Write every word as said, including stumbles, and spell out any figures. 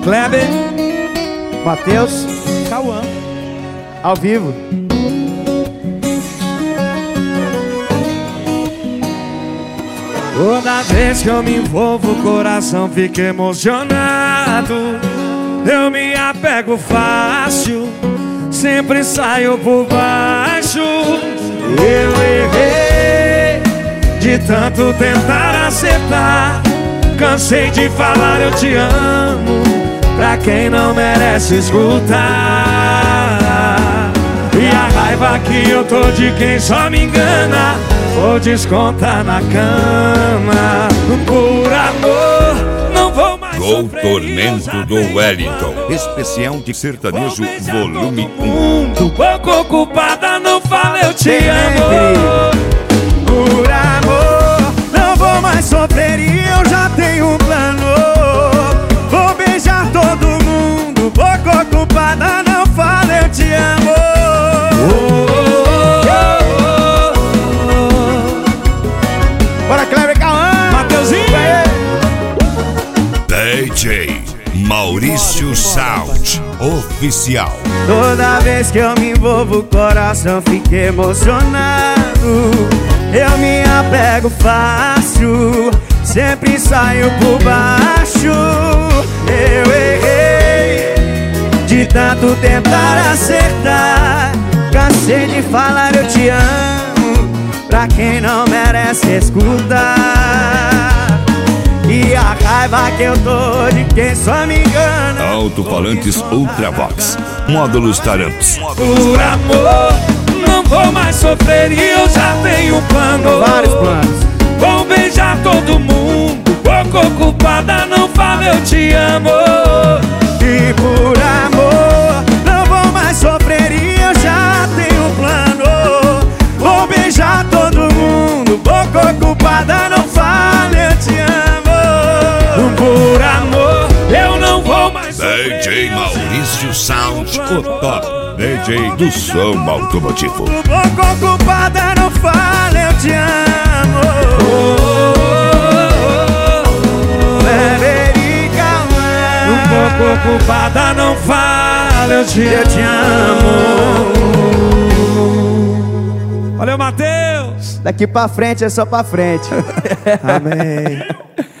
Kleber, Matheus, Cauã, ao vivo. Toda vez que eu me envolvo, o coração fica emocionado. Eu me apego fácil, sempre saio por baixo. Eu errei de tanto tentar acertar. Cansei de falar eu te amo pra quem não merece escutar. E a raiva que eu tô de quem só me engana, vou descontar na cama. Por amor, não vou mais Gol Tormento do Wellington, especial de sertanejo volume um. Tô pouco ocupada, não fala eu te amo. Por amor, não vou mais sofrer e eu já tenho um plano. Vou beijar todo mundo, pouco ocupada, não fala eu te amo. Bora, Kleber, Cauã, Mateuzinho, D J Maurício Sound Oficial. Toda vez que eu me envolvo, o coração fica emocionado. Eu me apego fácil, sempre saio por baixo. Eu errei de tanto tentar acertar. Cansei de falar eu te amo pra quem não merece escutar. E a raiva que eu tô de quem só me engana. Alto-falantes Ultravox, módulos Taramps. Por amor, não vou mais sofrer e eu já tenho um plano. Vários planos. Vou beijar todo mundo, pouco ocupada, não fala eu te amo. E por amor, não vou mais sofrer e eu já tenho um plano. Vou beijar todo mundo, pouco ocupada, não fala eu te amo. Por amor, eu não vou mais sofrer. D J Maurício Sound, o top D J do som automotivo. Um pouco ocupada, não fala eu te amo. Um pouco ocupada, não fala eu te, eu te amo. Valeu, Matheus. Daqui pra frente é só pra frente. Amém.